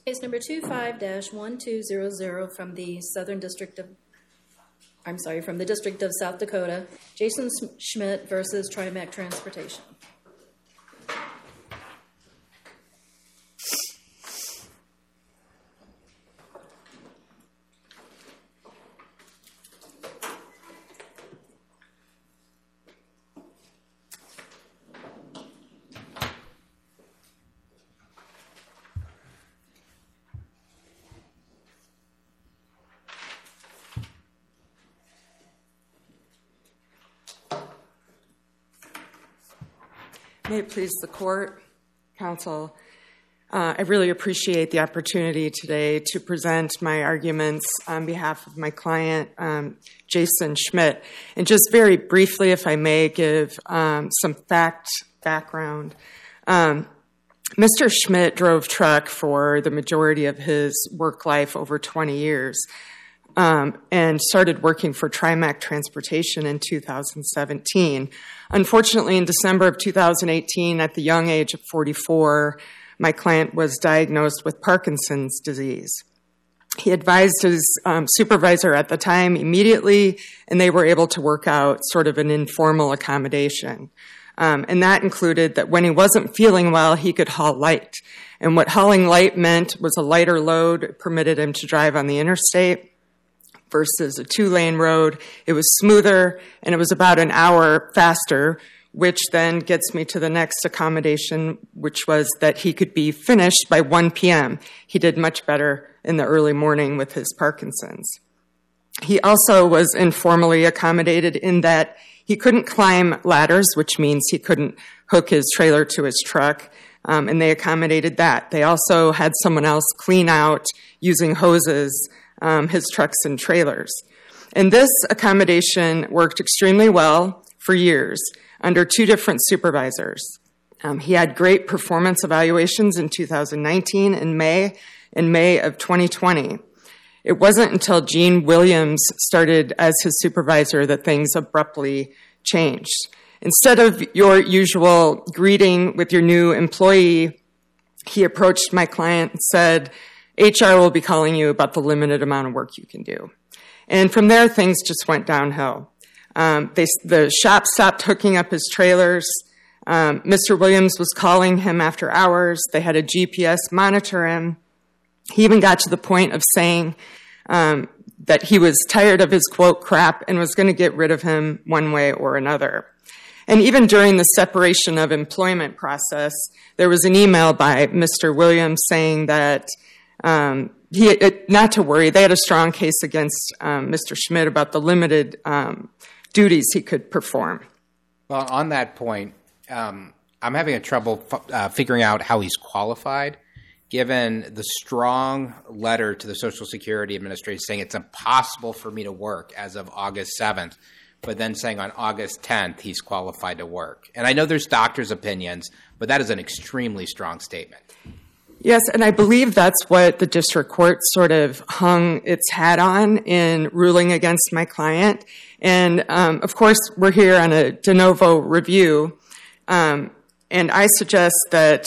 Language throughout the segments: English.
Case number 25-1200 from the from the District of South Dakota, Jason Schmidt versus TriMac Transportation. May it please the court, counsel. I really appreciate the opportunity today to present my arguments on behalf of my client, Jason Schmidt. And just very briefly, if I may, give some fact background. Mr. Schmidt drove truck for the majority of his work life, over 20 years, and started working for TriMac Transportation in 2017. Unfortunately, in December of 2018, at the young age of 44, my client was diagnosed with Parkinson's disease. He advised his supervisor at the time immediately, and they were able to work out sort of an informal accommodation. And that included that when he wasn't feeling well, he could haul light. And what hauling light meant was a lighter load permitted him to drive on the interstate versus a 2-lane road. It was smoother, and it was about an hour faster, which then gets me to the next accommodation, which was that he could be finished by 1 p.m. He did much better in the early morning with his Parkinson's. He also was informally accommodated in that he couldn't climb ladders, which means he couldn't hook his trailer to his truck, and they accommodated that. They also had someone else clean out using hoses his trucks and trailers. And this accommodation worked extremely well for years under 2 different supervisors. He had great performance evaluations in 2019 in May of 2020. It wasn't until Gene Williams started as his supervisor that things abruptly changed. Instead of your usual greeting with your new employee, he approached my client and said, HR will be calling you about the limited amount of work you can do. And from there, things just went downhill. The shop stopped hooking up his trailers. Mr. Williams was calling him after hours. They had a GPS monitor him. He even got to the point of saying that he was tired of his, quote, crap and was going to get rid of him one way or another. And even during the separation of employment process, there was an email by Mr. Williams saying that not to worry, they had a strong case against Mr. Schmidt about the limited duties he could perform. Well, on that point, I'm having trouble figuring out how he's qualified, given the strong letter to the Social Security Administration saying it's impossible for me to work as of August 7th, but then saying on August 10th he's qualified to work. And I know there's doctors' opinions, but that is an extremely strong statement. Yes, and I believe that's what the district court sort of hung its hat on in ruling against my client. And, of course, we're here on a de novo review, and I suggest that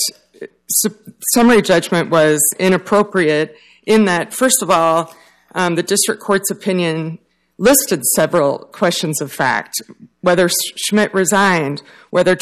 summary judgment was inappropriate in that, first of all, the district court's opinion listed several questions of fact, whether Schmidt resigned, whether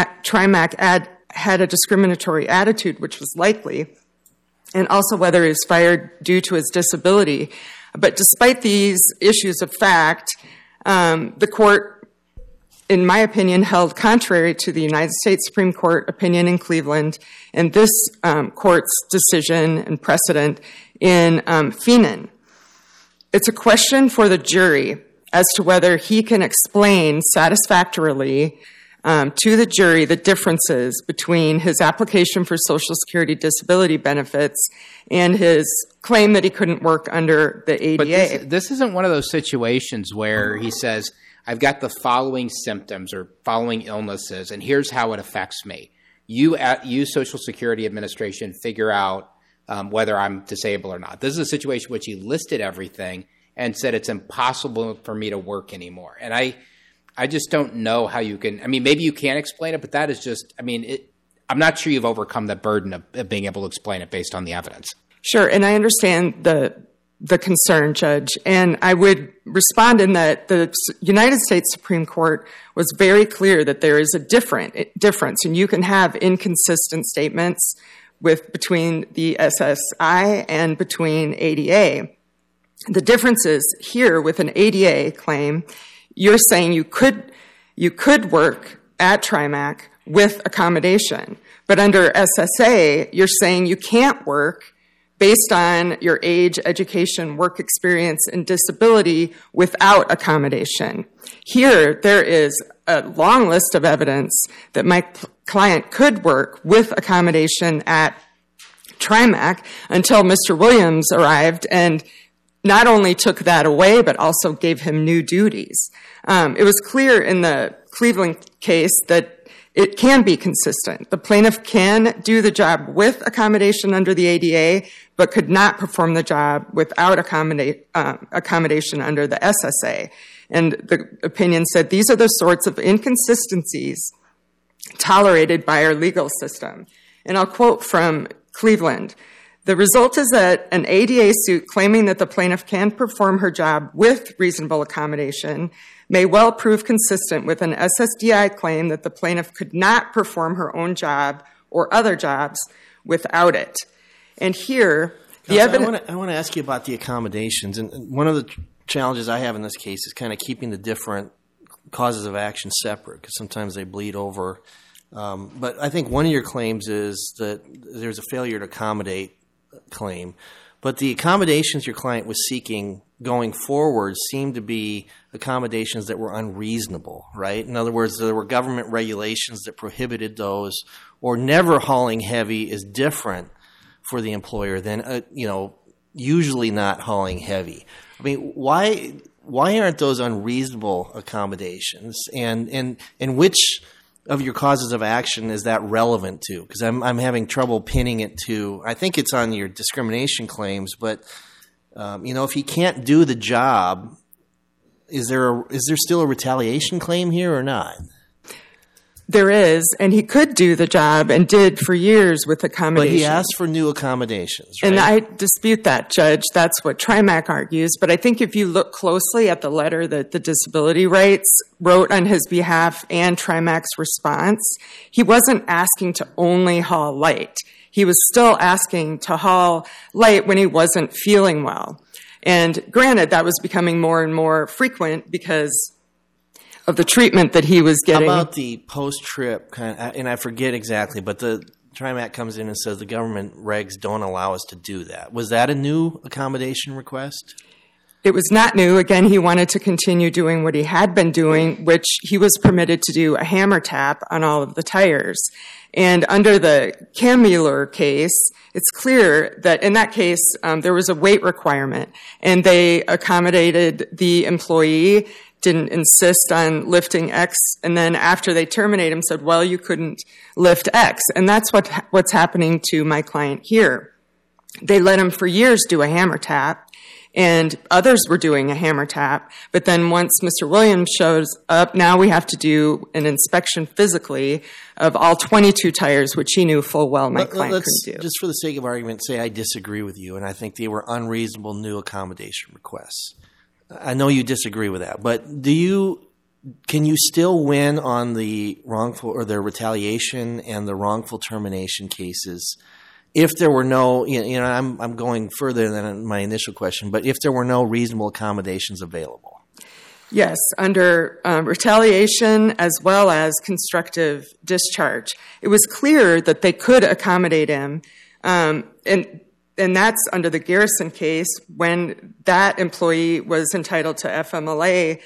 TriMac had a discriminatory attitude, which was likely, and also whether he was fired due to his disability. But despite these issues of fact, the court, in my opinion, held contrary to the United States Supreme Court opinion in Cleveland and this court's decision and precedent in Feenan. It's a question for the jury as to whether he can explain satisfactorily to the jury the differences between his application for Social Security disability benefits and his claim that he couldn't work under the ADA. But this isn't one of those situations where he says, I've got the following symptoms or following illnesses, and here's how it affects me. You Social Security Administration, figure out whether I'm disabled or not. This is a situation in which he listed everything and said it's impossible for me to work anymore. And I just don't know how you can – I mean, maybe you can explain it, but that is just – I mean, I'm not sure you've overcome the burden of being able to explain it based on the evidence. Sure, and I understand the concern, Judge, and I would respond in that the United States Supreme Court was very clear that there is a difference, and you can have inconsistent statements between the SSI and between ADA. The difference is here with an ADA claim, you're saying you could work at TRIMAC with accommodation, but under SSA, you're saying you can't work based on your age, education, work experience, and disability without accommodation. Here, there is a long list of evidence that my client could work with accommodation at TRIMAC until Mr. Williams arrived and not only took that away, but also gave him new duties. It was clear in the Cleveland case that it can be consistent. The plaintiff can do the job with accommodation under the ADA, but could not perform the job without accommodation under the SSA. And the opinion said these are the sorts of inconsistencies tolerated by our legal system. And I'll quote from Cleveland. The result is that an ADA suit claiming that the plaintiff can perform her job with reasonable accommodation may well prove consistent with an SSDI claim that the plaintiff could not perform her own job or other jobs without it. And here, the evidence... I want to ask you about the accommodations. And one of the challenges I have in this case is kind of keeping the different causes of action separate, because sometimes they bleed over. But I think one of your claims is that there's a failure to accommodate claim. But the accommodations your client was seeking going forward seemed to be accommodations that were unreasonable, right? In other words, there were government regulations that prohibited those, or never hauling heavy is different for the employer than, usually not hauling heavy. I mean, why aren't those unreasonable accommodations? And which of your causes of action is that relevant to? Because I'm having trouble pinning it to, I think it's on your discrimination claims, but if he can't do the job, is there still a retaliation claim here or not? There is, and he could do the job and did for years with accommodation. But he asked for new accommodations, right? And I dispute that, Judge. That's what TRIMAC argues. But I think if you look closely at the letter that the disability rights wrote on his behalf and TRIMAC's response, he wasn't asking to only haul light. He was still asking to haul light when he wasn't feeling well. And granted, that was becoming more and more frequent because of the treatment that he was getting. How about the post-trip kind of, and I forget exactly, but the TRIMAC comes in and says the government regs don't allow us to do that. Was that a new accommodation request? It was not new. Again, he wanted to continue doing what he had been doing, which he was permitted to do a hammer tap on all of the tires. And under the Kamueller case, it's clear that in that case, there was a weight requirement, and they accommodated the employee, didn't insist on lifting X, and then after they terminate him said, well, you couldn't lift X. And that's what's happening to my client here. They let him for years do a hammer tap, and others were doing a hammer tap. But then once Mr. Williams shows up, now we have to do an inspection physically of all 22 tires, which he knew full well my client couldn't do. Just for the sake of argument, say I disagree with you, and I think they were unreasonable new accommodation requests. I know you disagree with that, but can you still win on the wrongful or the retaliation and the wrongful termination cases if there were no, I'm going further than my initial question, but if there were no reasonable accommodations available? Yes, under retaliation as well as constructive discharge. It was clear that they could accommodate him, and that's under the Garrison case when that employee was entitled to FMLA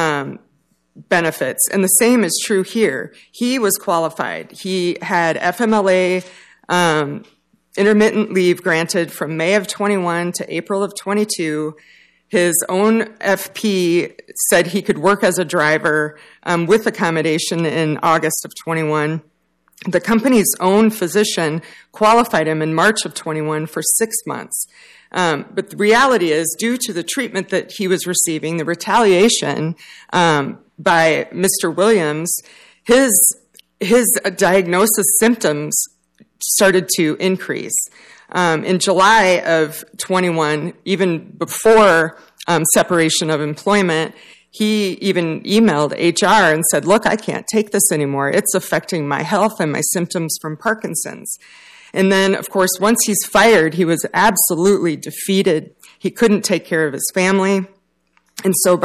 benefits. And the same is true here. He was qualified. He had FMLA intermittent leave granted from May of 21 to April of 22. His own FP said he could work as a driver with accommodation in August of 21. The company's own physician qualified him in March of 21 for 6 months. But the reality is, due to the treatment that he was receiving, the retaliation by Mr. Williams, his diagnosis symptoms started to increase. In July of 21, even before separation of employment, he even emailed HR and said, look, I can't take this anymore. It's affecting my health and my symptoms from Parkinson's. And then, of course, once he's fired, he was absolutely defeated. He couldn't take care of his family. And so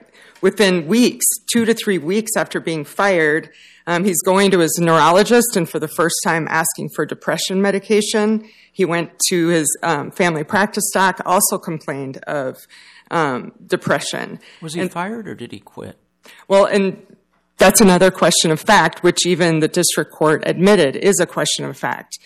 within weeks, 2 to 3 weeks after being fired, he's going to his neurologist and for the first time asking for depression medication. He went to his family practice doc, also complained of depression. Was he fired or did he quit? Well, and that's another question of fact, which even the district court admitted is a question of fact.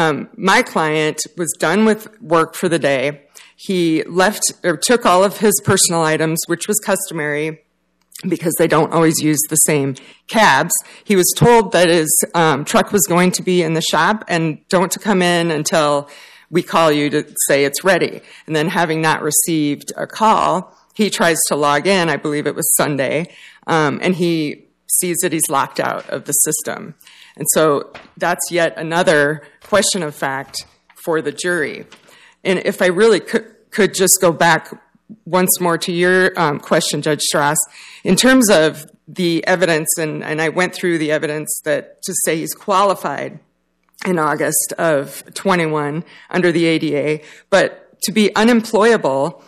My client was done with work for the day. He left or took all of his personal items, which was customary because they don't always use the same cabs. He was told that his truck was going to be in the shop and don't to come in until we call you to say it's ready. And then having not received a call, he tries to log in, I believe it was Sunday, and he sees that he's locked out of the system. And so that's yet another question of fact for the jury. And if I really could just go back once more to your question, Judge Strauss, in terms of the evidence, and I went through the evidence that to say he's qualified in August of 21 under the ADA, but to be unemployable,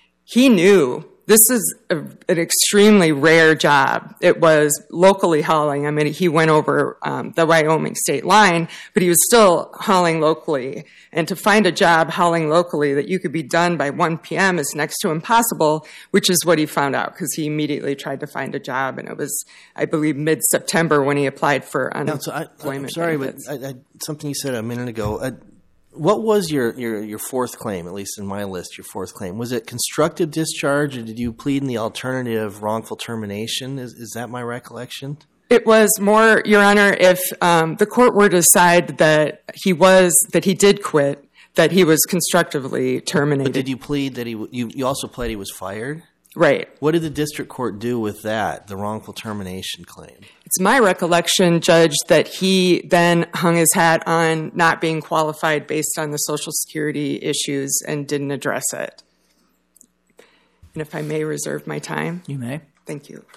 he knew this is an extremely rare job. It was locally hauling. I mean, he went over the Wyoming state line, but he was still hauling locally. And to find a job hauling locally that you could be done by 1 p.m. is next to impossible, which is what he found out because he immediately tried to find a job. And it was, I believe, mid-September when he applied for unemployment. I'm sorry, benefits. But something you said a minute ago. What was your fourth claim, at least in my list, your fourth claim? Was it constructive discharge, or did you plead in the alternative wrongful termination? Is that my recollection? It was more, Your Honor, if the court were to decide that he did quit, that he was constructively terminated. But did you plead that you also pled he was fired? Right. What did the district court do with that, the wrongful termination claim? It's my recollection, Judge, that he then hung his hat on not being qualified based on the Social Security issues and didn't address it. And if I may reserve my time. You may. Thank you.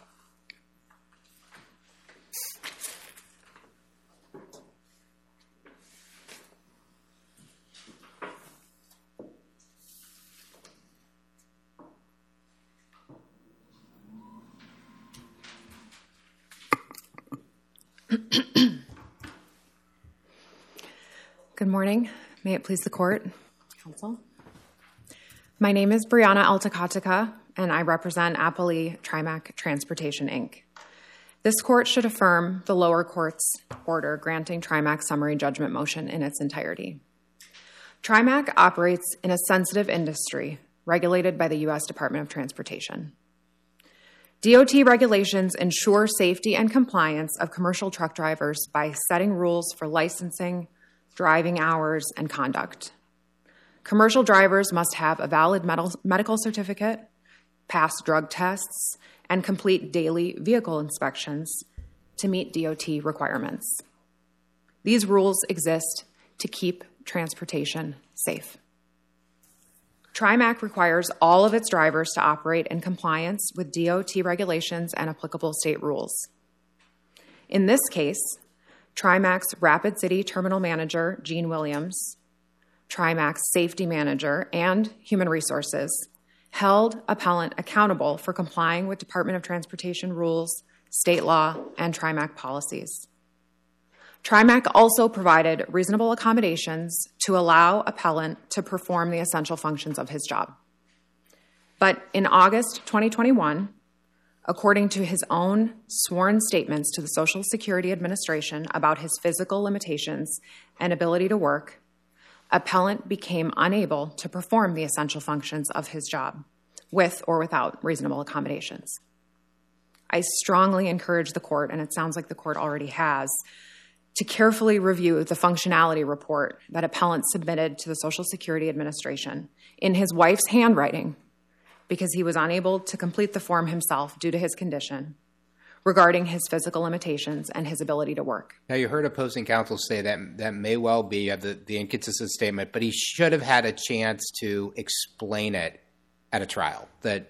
Good morning. May it please the court, counsel. My name is Brianna Altakatika, and I represent Appali Trimac Transportation, Inc. This court should affirm the lower court's order granting Trimac summary judgment motion in its entirety. Trimac operates in a sensitive industry regulated by the U.S. Department of Transportation. DOT regulations ensure safety and compliance of commercial truck drivers by setting rules for licensing, driving hours, and conduct. Commercial drivers must have a valid medical certificate, pass drug tests, and complete daily vehicle inspections to meet DOT requirements. These rules exist to keep transportation safe. Trimac requires all of its drivers to operate in compliance with DOT regulations and applicable state rules. In this case, Trimac's Rapid City Terminal Manager, Gene Williams, Trimac's Safety Manager, and Human Resources held appellant accountable for complying with Department of Transportation rules, state law, and Trimac policies. Trimac also provided reasonable accommodations to allow appellant to perform the essential functions of his job. But in August 2021, according to his own sworn statements to the Social Security Administration about his physical limitations and ability to work, appellant became unable to perform the essential functions of his job, with or without reasonable accommodations. I strongly encourage the court, and it sounds like the court already has, to carefully review the functionality report that appellant submitted to the Social Security Administration in his wife's handwriting, because he was unable to complete the form himself due to his condition, regarding his physical limitations and his ability to work. Now, you heard opposing counsel say that may well be the inconsistent statement, but he should have had a chance to explain it at a trial,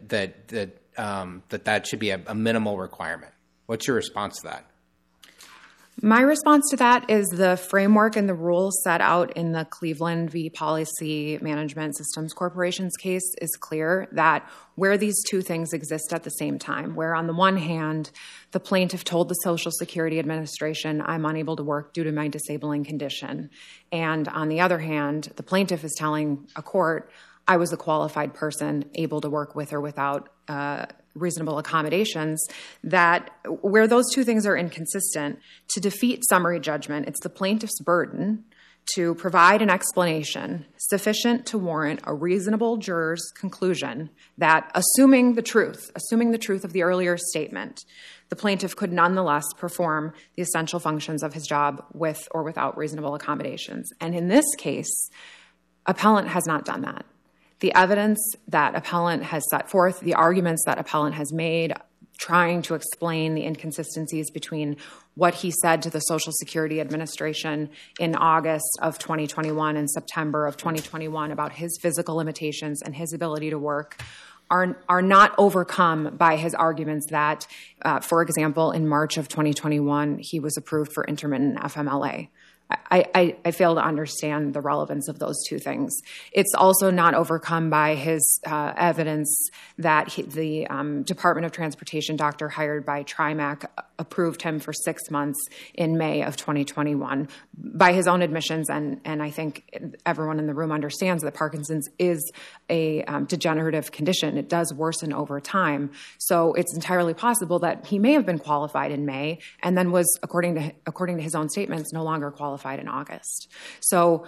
that should be a minimal requirement. What's your response to that? My response to that is the framework and the rules set out in the Cleveland v. Policy Management Systems Corporation's case is clear that where these two things exist at the same time, where on the one hand, the plaintiff told the Social Security Administration, I'm unable to work due to my disabling condition, and on the other hand, the plaintiff is telling a court, I was a qualified person able to work with or without reasonable accommodations, that where those two things are inconsistent, to defeat summary judgment, it's the plaintiff's burden to provide an explanation sufficient to warrant a reasonable juror's conclusion that, assuming the truth of the earlier statement, the plaintiff could nonetheless perform the essential functions of his job with or without reasonable accommodations. And in this case, appellant has not done that. The evidence that appellant has set forth, the arguments that appellant has made, trying to explain the inconsistencies between what he said to the Social Security Administration in August of 2021 and September of 2021 about his physical limitations and his ability to work are not overcome by his arguments that, for example, in March of 2021, he was approved for intermittent FMLA. I fail to understand the relevance of those two things. It's also not overcome by his evidence that the Department of Transportation doctor hired by TriMac approved him for 6 months in May of 2021. By his own admissions, and I think everyone in the room understands that Parkinson's is a degenerative condition. It does worsen over time. So it's entirely possible that he may have been qualified in May and then was, according to his own statements, no longer qualified in August. So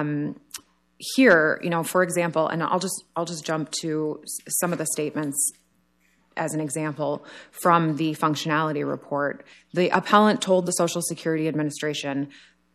here, for example, and I'll just jump to some of the statements as an example from the functionality report. The appellant told the Social Security Administration,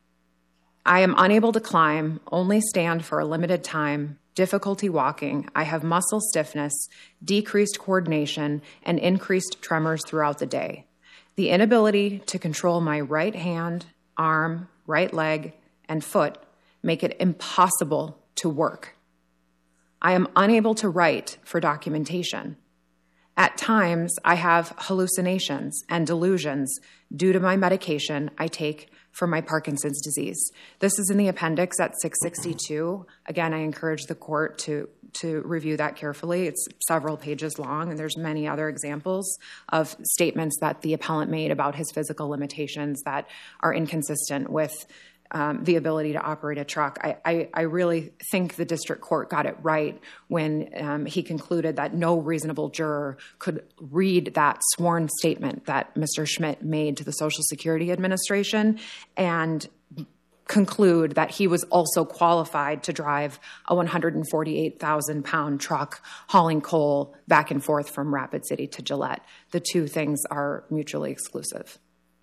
I am unable to climb, only stand for a limited time, difficulty walking. I have muscle stiffness, decreased coordination, and increased tremors throughout the day. The inability to control my right hand, arm, right leg, and foot make it impossible to work. I am unable to write for documentation. At times, I have hallucinations and delusions due to my medication I take for my Parkinson's disease. This is in the appendix at 662. Again, I encourage the court to review that carefully. It's several pages long, and there's many other examples of statements that the appellant made about his physical limitations that are inconsistent with the ability to operate a truck. I really think the district court got it right when he concluded that no reasonable juror could read that sworn statement that Mr. Schmidt made to the Social Security Administration and conclude that he was also qualified to drive a 148,000-pound truck hauling coal back and forth from Rapid City to Gillette. The two things are mutually exclusive.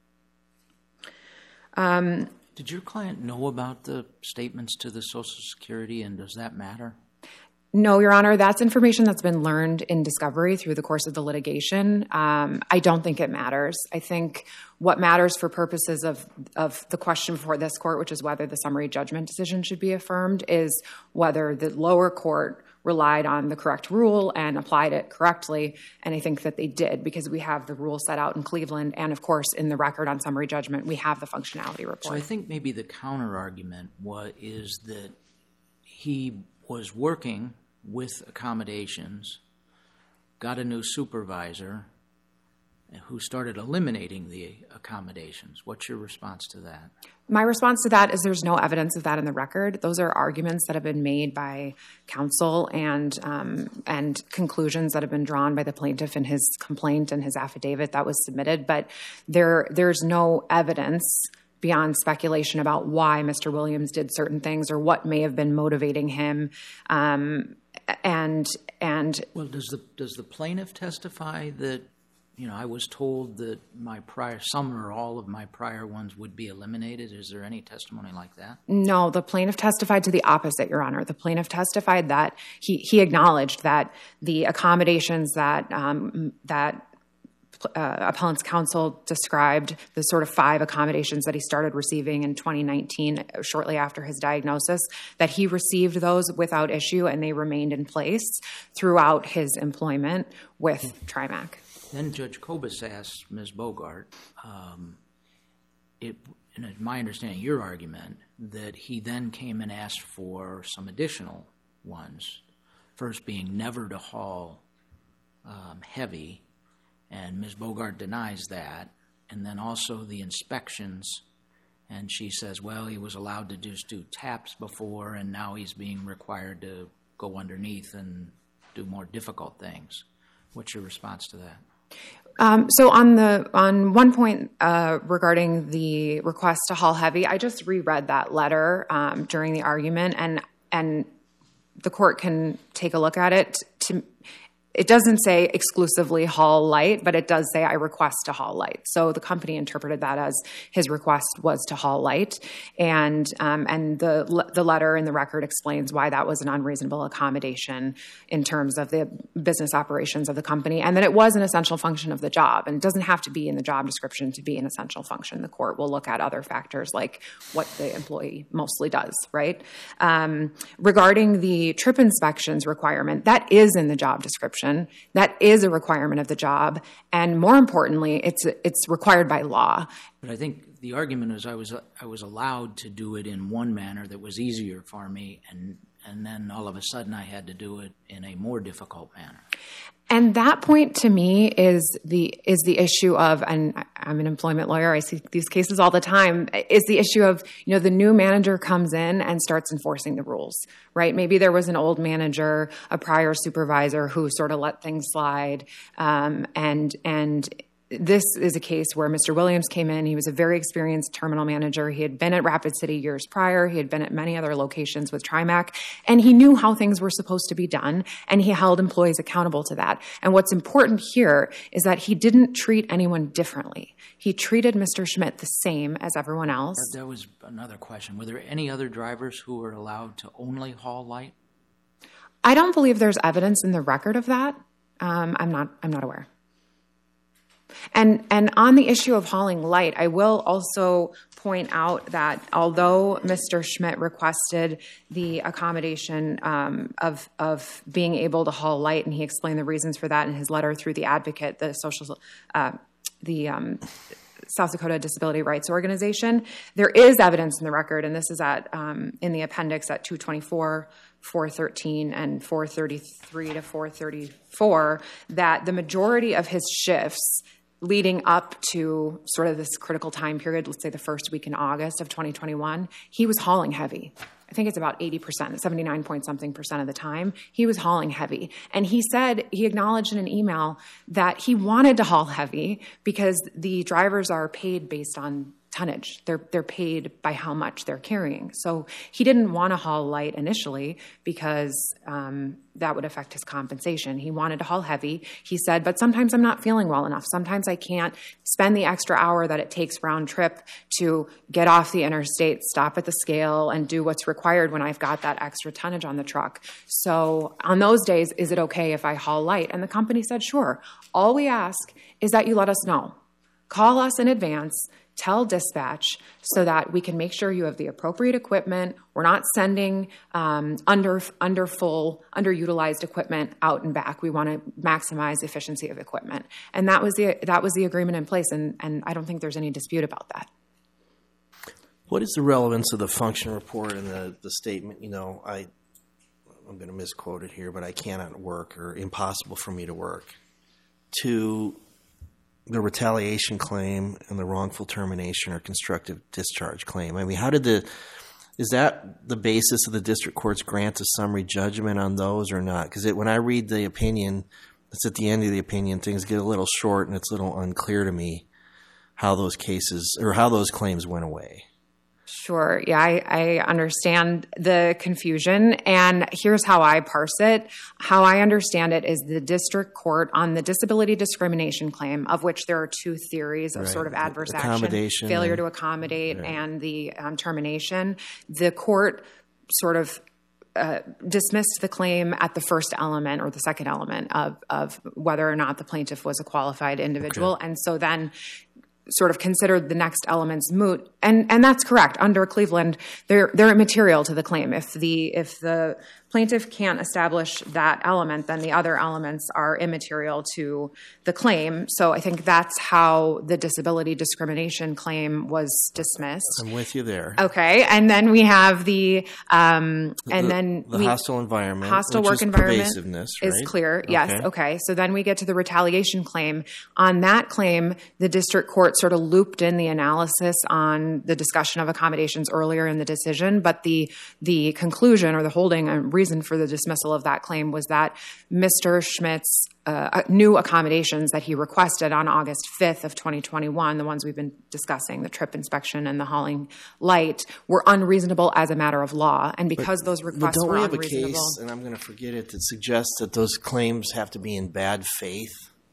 Did your client know about the statements to the Social Security, and does that matter? No, Your Honor. That's information that's been learned in discovery through the course of the litigation. I don't think it matters. I think what matters for purposes of the question before this court, which is whether the summary judgment decision should be affirmed, is whether the lower court relied on the correct rule and applied it correctly. And I think that they did, because we have the rule set out in Cleveland. And of course, in the record on summary judgment, we have the functionality report. So I think maybe the counter argument is that he was working with accommodations, got a new supervisor who started eliminating the accommodations. What's your response to that? My response to that is there's no evidence of that in the record. Those are arguments that have been made by counsel and conclusions that have been drawn by the plaintiff in his complaint and his affidavit that was submitted. But there's no evidence beyond speculation about why Mr. Williams did certain things or what may have been motivating him. Well, does the plaintiff testify that, I was told that some or all of my prior ones would be eliminated? Is there any testimony like that? No, the plaintiff testified to the opposite, Your Honor. The plaintiff testified that he acknowledged that the accommodations that appellant's counsel described the sort of 5 accommodations that he started receiving in 2019, shortly after his diagnosis, that he received those without issue and they remained in place throughout his employment with TriMac. Then Judge Kobus asked Ms. Bogart, in my understanding, your argument, that he then came and asked for some additional ones, first being never to haul heavy, and Ms. Bogart denies that, and then also the inspections, and she says, well, he was allowed to just do taps before, and now he's being required to go underneath and do more difficult things. What's your response to that? So on one point regarding the request to haul heavy, I just reread that letter during the argument, and the court can take a look at it. It doesn't say exclusively haul light, but it does say I request to haul light. So the company interpreted that as his request was to haul light, and the letter in the record explains why that was an unreasonable accommodation in terms of the business operations of the company, and that it was an essential function of the job, and it doesn't have to be in the job description to be an essential function. The court will look at other factors like what the employee mostly does, right? Regarding the trip inspections requirement, that is in the job description. That is a requirement of the job, and more importantly, it's required by law. But I think the argument is I was allowed to do it in one manner that was easier for me, and then all of a sudden I had to do it in a more difficult manner. And that point to me is the issue of, and I'm an employment lawyer, I see these cases all the time, is the issue of, the new manager comes in and starts enforcing the rules, right? Maybe there was an old manager, a prior supervisor who sort of let things slide, and this is a case where Mr. Williams came in. He was a very experienced terminal manager. He had been at Rapid City years prior. He had been at many other locations with TriMac, and he knew how things were supposed to be done, and he held employees accountable to that. And what's important here is that he didn't treat anyone differently. He treated Mr. Schmidt the same as everyone else. That was another question. Were there any other drivers who were allowed to only haul light? I don't believe there's evidence in the record of that. I'm not aware. And on the issue of hauling light, I will also point out that although Mr. Schmidt requested the accommodation of being able to haul light, and he explained the reasons for that in his letter through the Advocate, the South Dakota Disability Rights Organization, there is evidence in the record, and this is in the appendix at 224, 413, and 433 to 434, that the majority of his shifts leading up to sort of this critical time period, let's say the first week in August of 2021, he was hauling heavy. I think it's about 80%, 79 point something percent of the time, he was hauling heavy. And he acknowledged in an email that he wanted to haul heavy because the drivers are paid based on tonnage. They're paid by how much they're carrying. So he didn't want to haul light initially because that would affect his compensation. He wanted to haul heavy. He said, but sometimes I'm not feeling well enough. Sometimes I can't spend the extra hour that it takes round trip to get off the interstate, stop at the scale, and do what's required when I've got that extra tonnage on the truck. So on those days, is it okay if I haul light? And the company said, sure. All we ask is that you let us know. Call us in advance. Tell dispatch so that we can make sure you have the appropriate equipment. We're not sending underutilized equipment out and back. We want to maximize efficiency of equipment, and that was the agreement in place. And I don't think there's any dispute about that. What is the relevance of the function report and the statement? I'm going to misquote it here, but I cannot work or impossible for me to work, to the retaliation claim and the wrongful termination or constructive discharge claim. I mean, is that the basis of the district court's grant of summary judgment on those or not? Because when I read the opinion, it's at the end of the opinion, things get a little short and it's a little unclear to me how those cases or how those claims went away. Sure. Yeah, I understand the confusion, and here's how I parse it. How I understand it is the district court on the disability discrimination claim, of which there are two theories of sort of adverse action, failure to accommodate, and the termination. The court sort of dismissed the claim at the first element or the second element of whether or not the plaintiff was a qualified individual. Okay. And so then sort of considered the next elements moot. And that's correct. Under Cleveland, they're immaterial to the claim. If the plaintiff can't establish that element, then the other elements are immaterial to the claim. So I think that's how the disability discrimination claim was dismissed. I'm with you there. Okay. And then we have the hostile environment. Hostile work environment pervasiveness, is right? clear. Okay. Yes. Okay. So then we get to the retaliation claim. On that claim, the district court sort of looped in the analysis on the discussion of accommodations earlier in the decision, but the conclusion or the holding and reason for the dismissal of that claim was that Mr. Schmidt's new accommodations that he requested on August 5th of 2021, the ones we've been discussing, the trip inspection and the hauling light, were unreasonable as a matter of law. And because those requests were unreasonable... But don't we have a case, and I'm going to forget it, that suggests that those claims have to be in bad faith?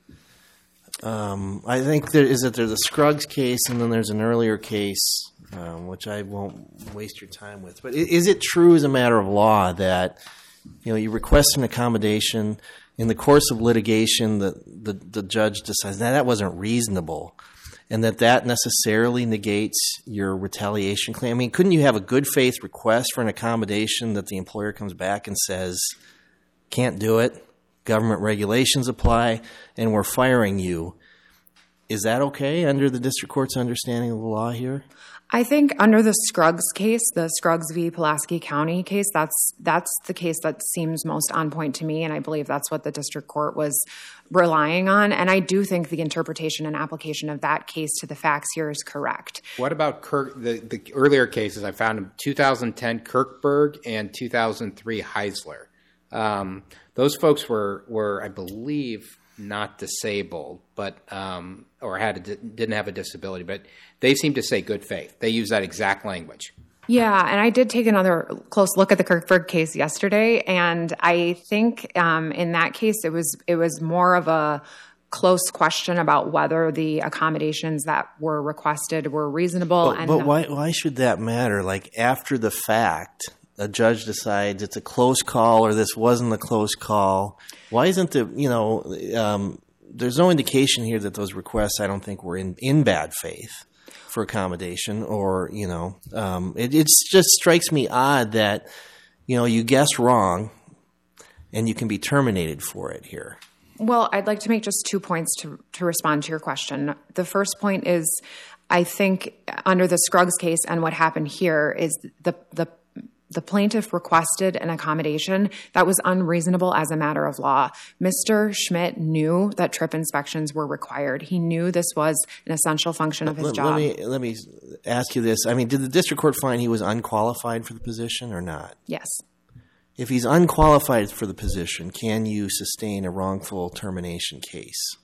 I think there's a Scruggs case, and then there's an earlier case, which I won't waste your time with. But is it true as a matter of law that you request an accommodation, in the course of litigation, the judge decides that wasn't reasonable, and that necessarily negates your retaliation claim? I mean, couldn't you have a good faith request for an accommodation that the employer comes back and says, can't do it, government regulations apply, and we're firing you? Is that okay under the district court's understanding of the law here? I think under the Scruggs case, the Scruggs v. Pulaski County case, that's the case that seems most on point to me, and I believe that's what the district court was relying on. And I do think the interpretation and application of that case to the facts here is correct. What about the earlier cases I found in 2010 Kirkberg and 2003 Heisler? Those folks were I believe, not disabled, but or didn't have a disability, but they seem to say good faith. They use that exact language. Yeah, and I did take another close look at the Kirkberg case yesterday, and I think in that case it was more of a close question about whether the accommodations that were requested were reasonable. But why should that matter? Like, after the fact, a judge decides it's a close call or this wasn't a close call. Why isn't there's no indication here that those requests, I don't think, were in bad faith for accommodation, or, it just strikes me odd that, you guess wrong and you can be terminated for it here. Well, I'd like to make just 2 points to respond to your question. The first point is, I think under the Scruggs case and what happened here is the plaintiff requested an accommodation that was unreasonable as a matter of law. Mr. Schmidt knew that trip inspections were required. He knew this was an essential function of his job. Let me ask you this. I mean, did the district court find he was unqualified for the position or not? Yes. If he's unqualified for the position, can you sustain a wrongful termination case?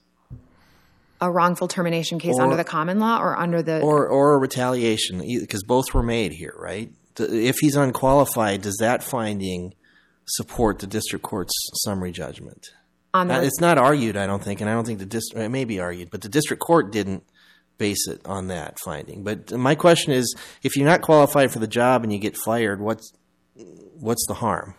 A wrongful termination case under the common law or under the... Or a retaliation, because both were made here, right? If he's unqualified, does that finding support the district court's summary judgment? It's not argued, I don't think, and I don't think it may be argued, but the district court didn't base it on that finding. But my question is, if you're not qualified for the job and you get fired, what's the harm?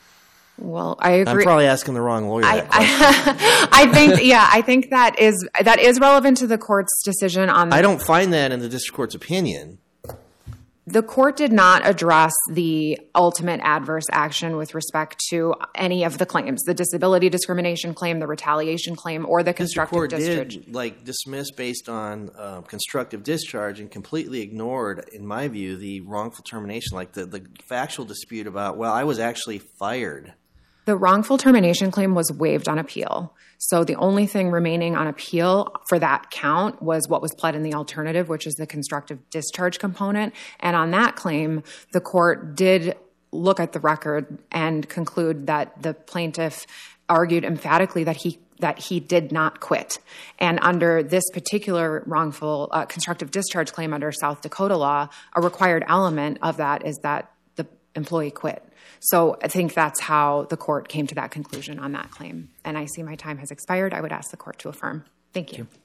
Well, I agree. I'm probably asking the wrong lawyer that question. I think that is relevant to the court's decision on that. I don't find that in the district court's opinion. The court did not address the ultimate adverse action with respect to any of the claims, the disability discrimination claim, the retaliation claim, or the constructive discharge. The court did dismiss based on constructive discharge and completely ignored, in my view, the wrongful termination, like the factual dispute about, well, I was actually fired. The wrongful termination claim was waived on appeal. So the only thing remaining on appeal for that count was what was pled in the alternative, which is the constructive discharge component. And on that claim, the court did look at the record and conclude that the plaintiff argued emphatically that he did not quit. And under this particular wrongful constructive discharge claim under South Dakota law, a required element of that is that the employee quit. So I think that's how the court came to that conclusion on that claim. And I see my time has expired. I would ask the court to affirm. Thank you.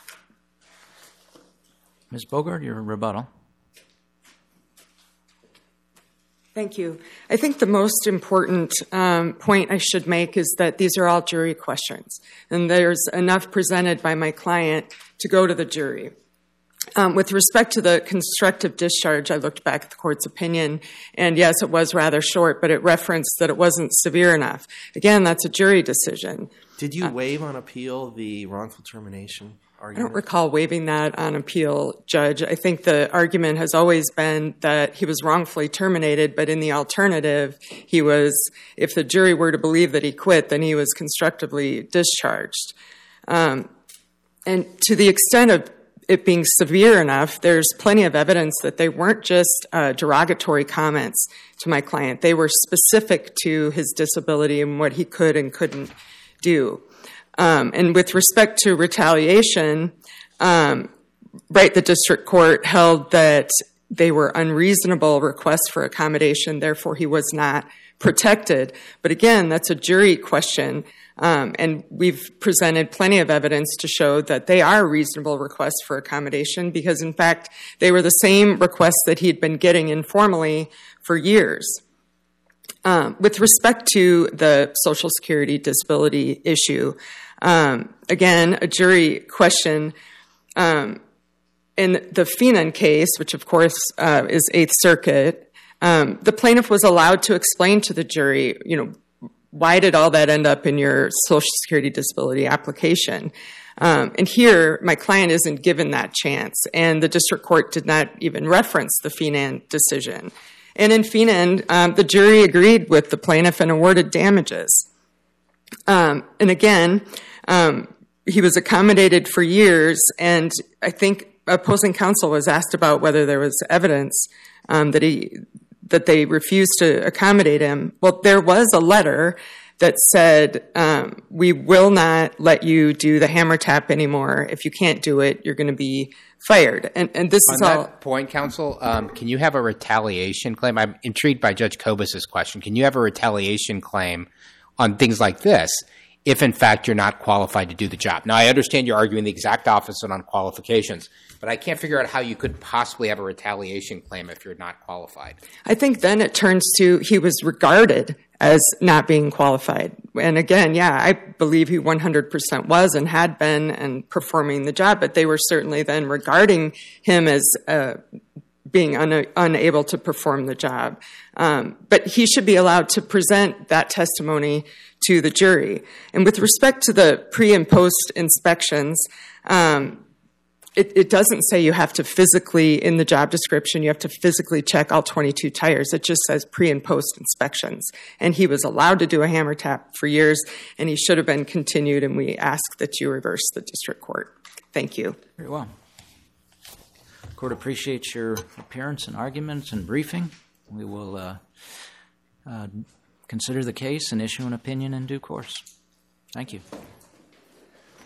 Ms. Bogart, your rebuttal. Thank you. I think the most important point I should make is that these are all jury questions, and there's enough presented by my client to go to the jury. With respect to the constructive discharge, I looked back at the court's opinion, and yes, it was rather short, but it referenced that it wasn't severe enough. Again, that's a jury decision. Did you waive on appeal the wrongful termination I argument? don't recall waiving that on appeal, Judge. I think the argument has always been that he was wrongfully terminated, but in the alternative, he was, if the jury were to believe that he quit, then he was constructively discharged. And to the extent of it being severe enough, there's plenty of evidence that they weren't just derogatory comments to my client. They were specific to his disability and what he could and couldn't do. And with respect to retaliation, the district court held that they were unreasonable requests for accommodation, therefore he was not protected. But again, that's a jury question. And we've presented plenty of evidence to show that they are reasonable requests for accommodation because, in fact, they were the same requests that he'd been getting informally for years. With respect to the Social Security disability issue, again, a jury question. In the Feenan case, which of course is Eighth Circuit, the plaintiff was allowed to explain to the jury, why did all that end up in your Social Security disability application? And here, my client isn't given that chance, and the district court did not even reference the Feenan decision. And in Feenan, the jury agreed with the plaintiff and awarded damages. And again, he was accommodated for years, and I think opposing counsel was asked about whether there was evidence that they refused to accommodate him. Well, there was a letter that said, we will not let you do the hammer tap anymore. If you can't do it, you're going to be fired. And this is all. On that point, counsel, can you have a retaliation claim? I'm intrigued by Judge Kobus's question. Can you have a retaliation claim on things like this if, in fact, you're not qualified to do the job? Now, I understand you're arguing the exact opposite on qualifications, but I can't figure out how you could possibly have a retaliation claim if you're not qualified. I think then it turns to he was regarded as not being qualified. And again, yeah, I believe he 100% was and had been and performing the job, but they were certainly then regarding him as being unable to perform the job. But he should be allowed to present that testimony to the jury. And with respect to the pre- and post-inspections, it doesn't say you have to physically, in the job description, you have to physically check all 22 tires. It just says pre- and post-inspections. And he was allowed to do a hammer tap for years, and he should have been continued, and we ask that you reverse the district court. Thank you. Very well. The court appreciates your appearance and arguments and briefing. We will consider the case and issue an opinion in due course. Thank you.